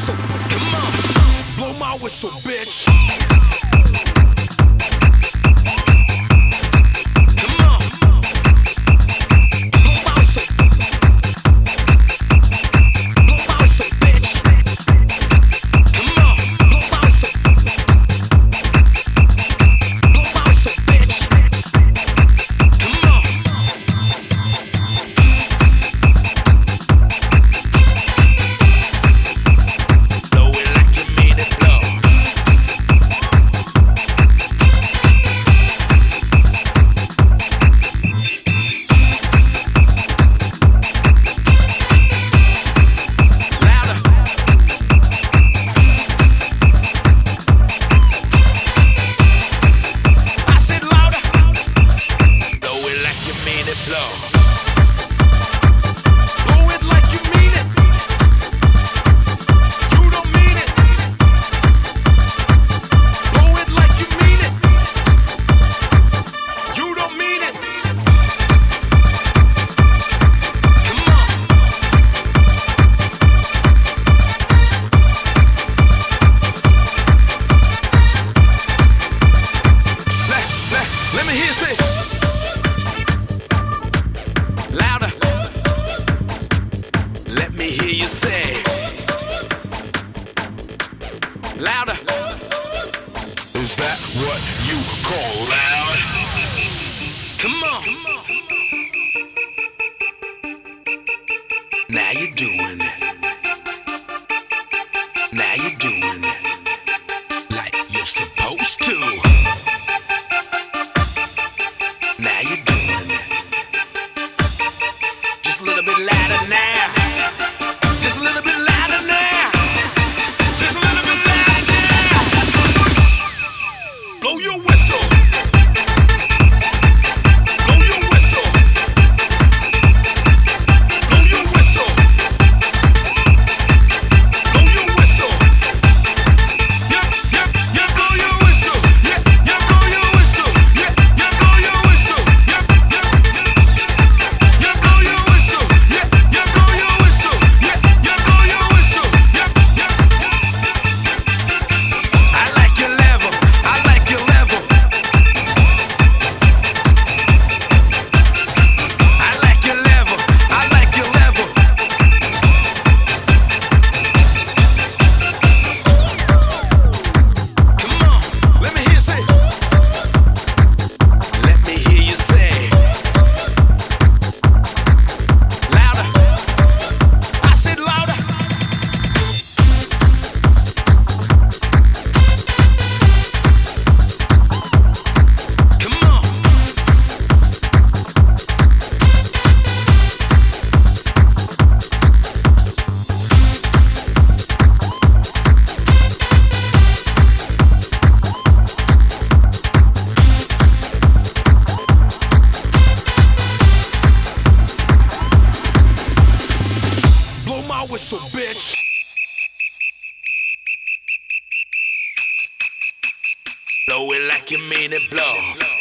whistle. Come on, blow my whistle, bitch. Let me hear you say louder. Let me hear you say louder. Is that what you call loud? Come on. Now you're doing it. Now you're doing it like you're supposed to. Now you're doing it. Just a little bit louder now. Just a little bit louder now. Just a little bit louder now. Blow your whistle. Blow your whistle. Blow your whistle. Blow your whistle. Yep, yep, yep, blow your whistle. Yeah, yeah, blow your whistle. Yeah, yeah, blow your whistle. Yep, yep, yeah, blow your whistle. Yeah, yeah, blow your whistle. Yeah, yeah, blow your whistle. Yep, yep. I like your level. I like your level. I like your level. I like your level. Come on, let me hear you say. Let me hear you say louder. I said louder. Come on. Blow my whistle, bitch. Blow it like you mean it, blow.